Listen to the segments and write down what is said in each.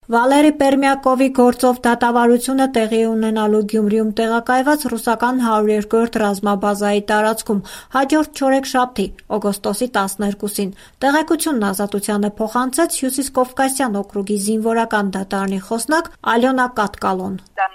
Վալերի Պերմյակովի գործով դատավարությունը տեղի ունենալու Գյումրիում տեղակայված ռուսական 102-րդ ռազմաբազայի տարածքում հաջորդ չորեքշաբթի, օգոստոսի 12-ին տեղեկությունն Ազատությանը փոխանցեց Հյուսիսկովկասյան օկրուգի զինվորական դատարանի խոսնակ Ալյոնա Կատկալոն։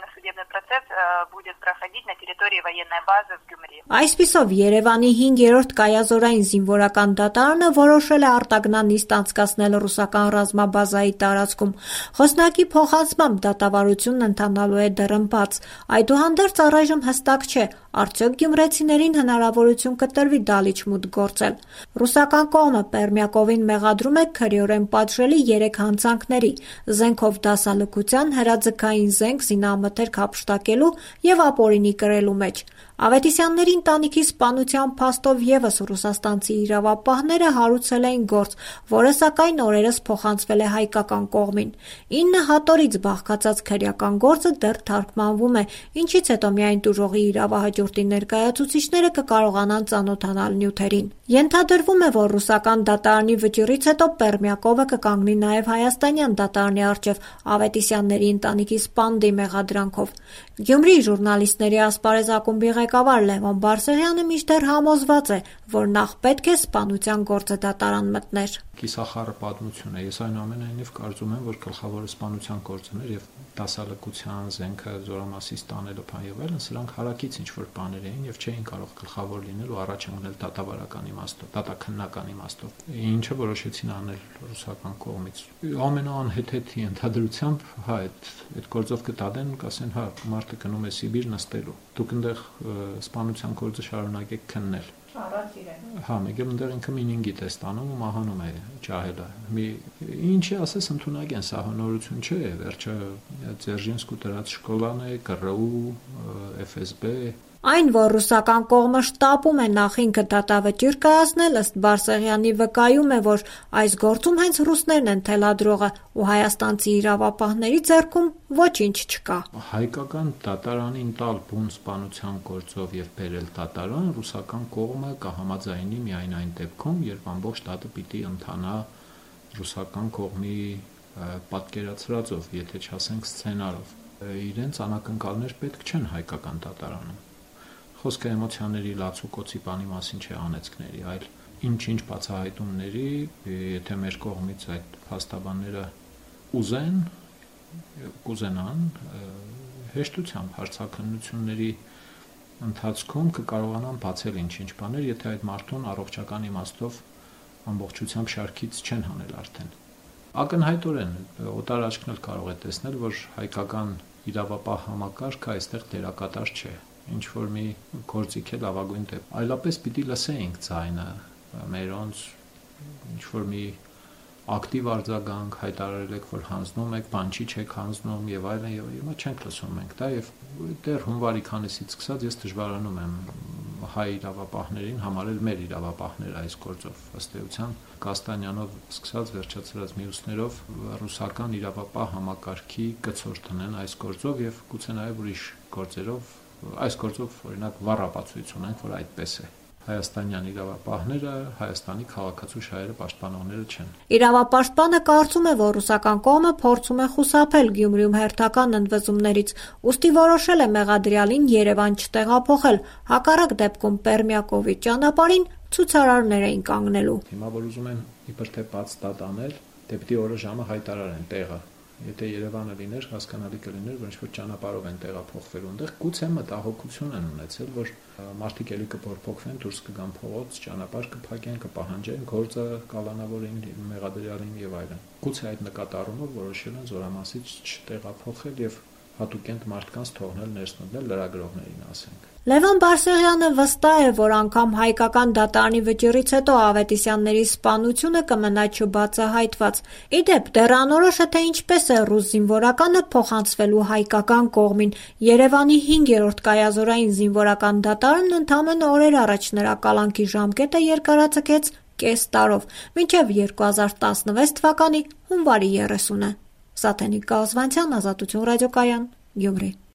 Будет проходить на территории военной базы в Գյումրի։ Այսպիսով Երևանի 5-րդ կայազորային զինվորական դատարանը որոշել է արտագնանիստ անցկացնել ռուսական ռազմաբազայի տարածքում։ Խոսնակի փոխանցմամբ դատավարությունն ընթանալու է դեռ այդուհանդերձ առայժմ հստակ չէ, արդյոք գյումրեցիներին հնարավորություն կտրվի դալիճ-մուտք գործել։ Ռուսական կողմը Պերմյակովին մեղադրում է քրեորեն պատժելի 3 հանցանքների՝ զենքով դասալքության, հրաձգային զենք զինամթերք հափշտակելու և ապօրինի կրելու մեջ։ Ավետիսյանների ընտանիքի սպանության փաստով ևս ռուսաստանցի իրավապահները հարուցել էին գործ, որը սակայն օրերս փոխանցվել է հայկական կողմին։ 9 հատորից բաղկացած քրեական գործը դեռ թարգմանվում է, ինչից հետո միայն տուժողի իրավահաջորդի ներկայացուցիչները կկարողանան ծանոթանալ նյութերին։ Ենթադրվում է, որ ռուսական դատարանի վճռից հետո Պերմյակովը կկանգնի նաև հայաստանյան դատարանի առջև Ավետիսյանների ընտանիքի սպանդի մեղադրանքով։ Գյումրի ժուրնալիստների ասպարեզ ակումբի ղեկավար Լևոն Բարսեղյանը մինչդեռ համոզված է, որ նախ պետք է սպանության գործը դատարան մտներ։ Կիսախառը պատմություն է։ Ես այնուամենայնիվ կարծում եմ, որ գլխավորը սպանության գործն էր եւ դասալքության զենքը զորամասի ստանելը փան եւ այլն, սրանք հարակից ինչ-որ բաներ էին եւ չէին կարող գլխավոր լինել ու առաջ ընկնել դատավարական իմաստով, դատաքննական իմաստով։ Ինչը որոշեցին անել ռուսական կողմից։ Ամենաանհեթեթի ընդհանրությամբ, այդ գործով կտադեն, կասեն, մարդը գնում է Սիբիր նստելու։ Դուք այնտեղ սպանության գործը շարունակեք քննել։ Առանց իրեն։ Մեկ այնտեղ ինքը մինինգիտ է ստանում ու մահանում է ջահելը։ Ինչի ասես ընդունակ են, սահմանորություն չէ, վերջը Ձերժինսկու դրած շկոլան է, ԿՌՈ, ՖՍԲ։ Այն, որ ռուսական կողմը շտապում է նախ ինքը դատավճիռ կայացնել, ըստ Բարսեղյանի վկայում է, որ այս գործում հենց ռուսներն են թելադրողը ու հայաստանցի իրավապահների ձեռքում ոչինչ չկա։ Հայկական դատարանին տալ բուն սպանության գործով եւ բերել դատարան ռուսական կողմը կհամաձայնի միայն այն դեպքում, երբ ամբողջ դատը պիտի ընթանա ռուսական կողմի պատկերացրածով, եթե չասենք սցենարով։ Իրենց անակնկալներ պետք չեն հայկական դատարանում։ Խոսքը էմոցիաների լացուկոցի բանի մասին չէ, անեծքների, այլ ինչ-ինչ բացահայտումների, եթե մեր կողմից այդ փաստաբանները կուզենան, հեշտությամբ հարցաքննությունների ընթացքում կկարողանան բացել ինչ-ինչ բաներ, եթե այդ մարդուն առողջական իմաստով ամբողջությամբ շարքից չեն հանել արդեն։ Ակնհայտորեն օտար աչքն էլ կարող է տեսնել, որ հայկական իրավապահ համակարգը այստեղ դերակատար չէ։ Ինչ որ մի գործիք է լավագույն դեպք։ Այլապես պիտի լսեինք ձայնը մերոնց, ինչ որ մի ակտիվ արձագանք հայտարարել եք, որ հանձնում եք, բան չի չեք հանձնում եւ այլն եւ հիմա չենք լսում մենք դա եւ դեռ հունվարի քանիսից սկսած ես դժվարանում եմ հայ իրավապահներին համարել մեր իրավապահներ այս գործով ըստ էության Կաստանյանով սկսած վերջացրած մյուսներով ռուսական իրավապահ համակարգի կցոր տնեն այս գործով եւ գուցե նաեւ ուրիշ գործերով այս գործով օրինակ վառ ապացույց ունենք, որ այդպես է։ Հայաստանյան իրավապահները Հայաստանի քաղաքացու շահերը պաշտպանողները չեն։ Իրավապաշտպանը կարծում է, որ ռուսական կողմը փորձում է խուսափել Գյումրիում հերթական ընդվզումներից, ուստի որոշել է մեղադրյալին Երևան չտեղափոխել, հակառակ դեպքում Պերմյակովի ճանապարհին ցուցարարներ էին կանգնելու։ Հիմա որ ուզում են իբր թե բաց դատ անել, դե պիտի օրը ժամը հայտարարեն տեղը։ Եթե Երևանը լիներ, հասկանալի կլիներ, որ ինչ-որ ճանապարհով են տեղափոխվելու այնտեղ, գուցե մտահոգություն են ունեցել, որ մարդիկ էլի կփոփոխվեն, դուրս կգան փողոց, ճանապարհ կփակեն, կպահանջեն, գործը կալանավորեն մեղադրյալին եւ այլն։ Գուցե այդ նկատառումով որոշել են զորամասից չտեղափոխել եւ հատուկենտ մարդկանց թողնել ներս մտնել լրագրողներին, ասենք։ Լևոն Բարսեղյանը վստահ է, որ անգամ հայկական դատարանի վճռից հետո Ավետիսյանների սպանությունը կմնա չբացահայտված։ Իդեպ դեռ անորոշ է, թե ինչպես է ռուս զինվորականը փոխանցվելու հայկական կողմին։ Երևանի 5-րդ կայազորային զինվորական դատարանն ընդամենը օրեր առաջ նրա կալանքի ժամկետը երկարաձգեց կես տարով, մինչև 2016 թվականի հունվարի 30-ը։ Սաթենիկ Կազվանցյան, Ազատություն ռադիոկայան, Գյումրի։